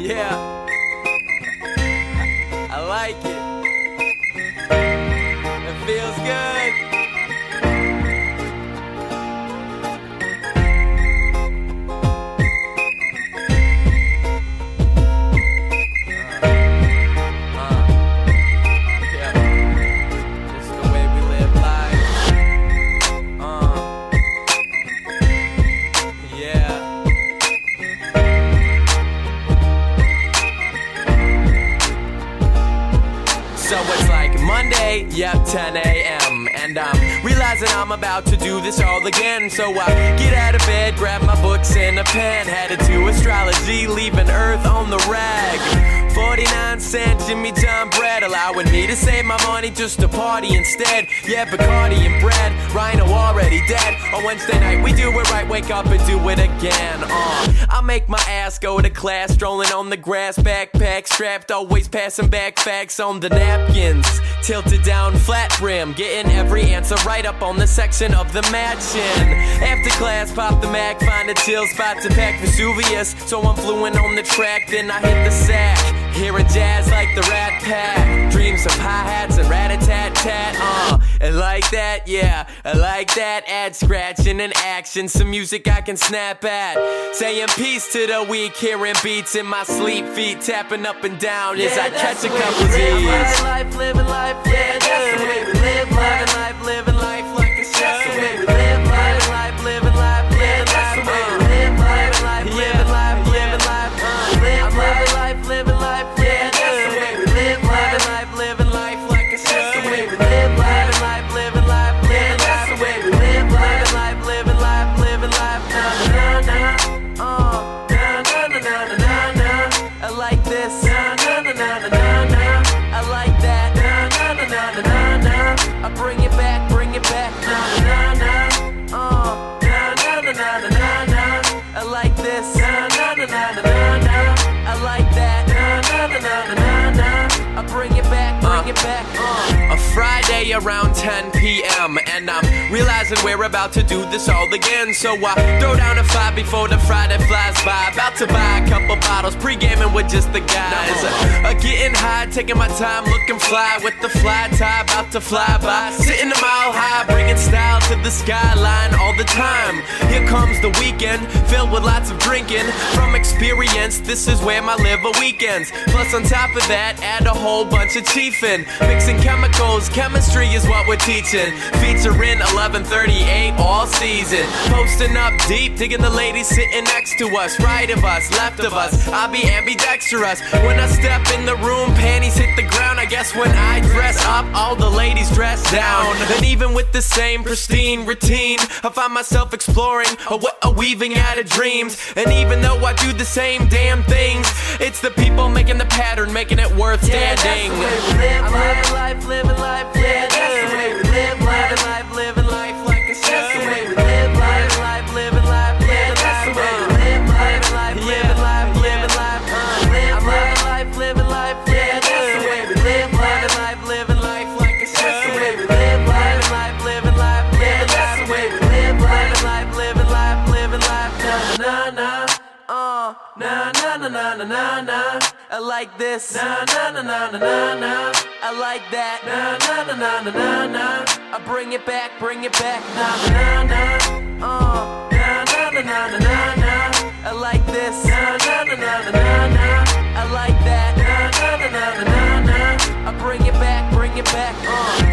Yeah, I like it. It feels good. Yeah, this is the way we live life. Yeah. So it's like Monday, yep, 10 a.m. And I'm realizing I'm about to do this all again. So I get out of bed, grab my books and a pen, headed to astrology, leaving Earth on the rag. 49-cent Jimmy John bread, allowing me to save my money just to party instead. Yeah, Bacardi and bread, Rhino already dead. On Wednesday night we do it right, wake up and do it again. I make my ass go to class, strolling on the grass, backpack strapped, always passing back facts on the napkins. Tilted down, flat brim, getting every answer right up on the section of the matchin'. After class, pop the Mac, find a chill spot to pack Vesuvius. So I'm fluent on the track, then I hit the sack. Hearing jazz like the Rat Pack, dreams of hi-hats and rat-a-tat-tat. And like that, yeah, I like that. Add scratching and action, some music I can snap at. Saying peace to the weak, hearing beats in my sleep, feet tapping up and down as I catch a couple Z's. Living life, yeah, that's the way we live life. Living life like a show. That's the way we live life. Living life, yeah, that's the way we live life. Living life, living life, living life, yeah, that's the way we live life. Living life like a show. That's the way we live life. Living life, yeah, that's the way we live life. Living life, na na na, na na na na na na. I like this, na na na na na na. I like that, na na na na na na. I bring it back, na na na, na na na na na na. I like this, na na na na na na. I like that, na na na na na na. I bring it back, A Friday around 10 p.m. and I'm realizing we're about to do this all again. So I throw down a 5 before the Friday flies by. About to buy a couple bottles, pre-gaming with just the guys. Getting high, taking my time, looking fly with the fly tie, about to fly by. Sitting a mile high, bringing style to the skyline all the time. Here comes the weekend, filled with lots of drinking. From experience, this is where my liver weekends. Plus on top of that, add a whole bunch of chiefin'. Mixing chemicals, chemistry is what we're teaching. Featuring 1138 all season. Posting up deep, digging the ladies sitting next to us. Right of us, left of us, I'll be ambidextrous. When I step in the room, panties hit the ground. I guess when I dress up, all the ladies dress down. And even with the same pristine routine, I find myself exploring a weaving out of dreams. And even though I do the same damn things, it's the people making the pattern, making it worth standing. Living life, yeah, that's the way we live life. Living life like a show. That's the way we live life. Living life, yeah, that's the way we live life. Living life, yeah, that's the way we live life. Living life like a show. That's the way we live life. Living life, yeah, that's the way we live life. Living life, na na na na na na na. I like this, na na na na na na. I like that, na na na na na na. I bring it back, na na na, na na na na na na. I like this, na na na na na na. I like that, na na na na na na. I bring it back,